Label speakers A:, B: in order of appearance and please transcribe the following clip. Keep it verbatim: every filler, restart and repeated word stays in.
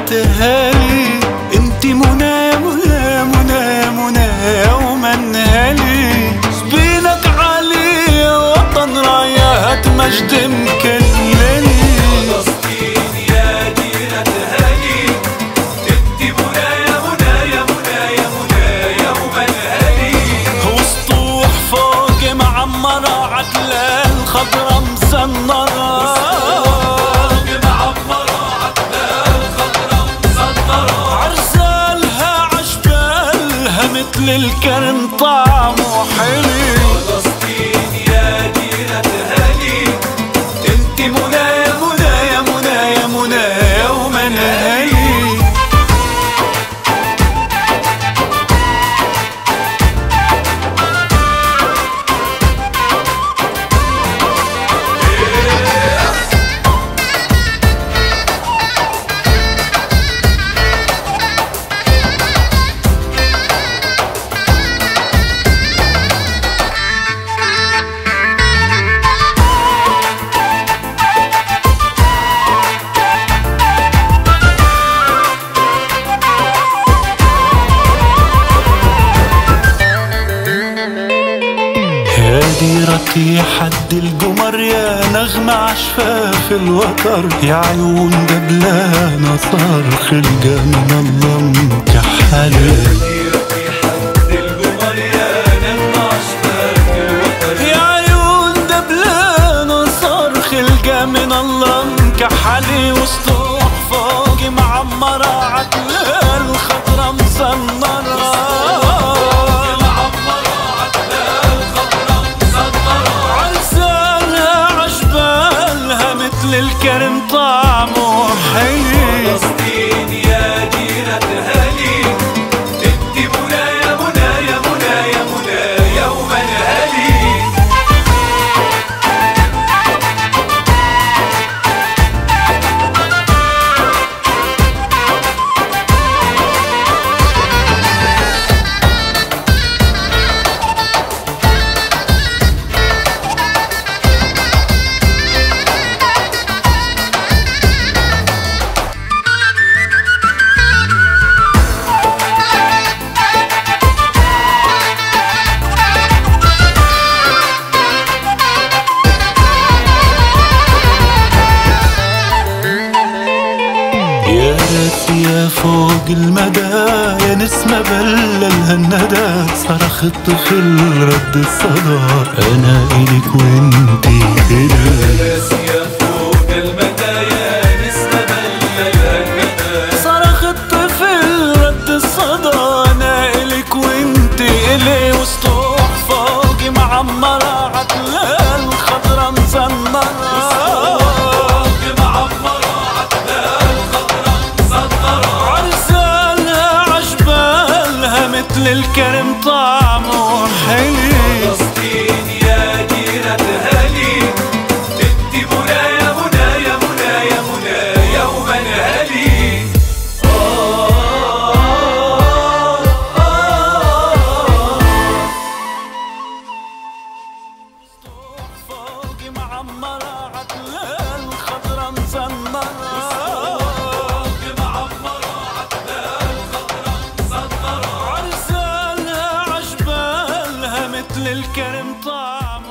A: بعتها لي، انتي منى منى منى منى ومنها لي. سبيلك عالي يا وطن رايات مجد مكللي.
B: فلسطين يا ديرة هالي، انتي منى يا منى يا منى يا منى يا ومنها لي.
A: وسطوح فوق معمرة عتلال خضرا مسنرة، مثل الكرم طعمه حلي.
B: فلسطين يا ديرة هالي،
A: انتي منى يا منى يا منى يا منى يا ومنها لي. ديرك يا حد القمر يا نغمة عشفاف الوتر، يا عيون دبلانة صرخ الجا من الله مكحلة.
B: ديرك يا حد القمر يا نغمة عشفاف الوتر،
A: يا عيون دبلانة صرخ الجا من الله مكحلة. وسطوح فوق معمرة عتلال خضرا مسنرة، الكرم طعمه حلي.
B: فلسطين يا ديرة هالي، انتي منى يا منى يا منى يا منى يا ومنها لي.
A: يا فوق المدى يا نسمة بللها الندى، صرخ الطفل رد الصدى أنا إلك وإنتي إلي.
B: يا فوق المدى يا نسمة بللها الندى،
A: صرخ الطفل رد الصدى أنا إلك وإنتي إلي. وسطوح فوق معمرة عتلال خضرا مسنرة، مثل الكرم طعمه حلي.
B: فلسطين يا ديرة هالي، انتي منى يا منى يا منى يا منى يا ومنها لي.
A: فوق معمرة عتلال خضرا مسنرة، مثل الكرم طعم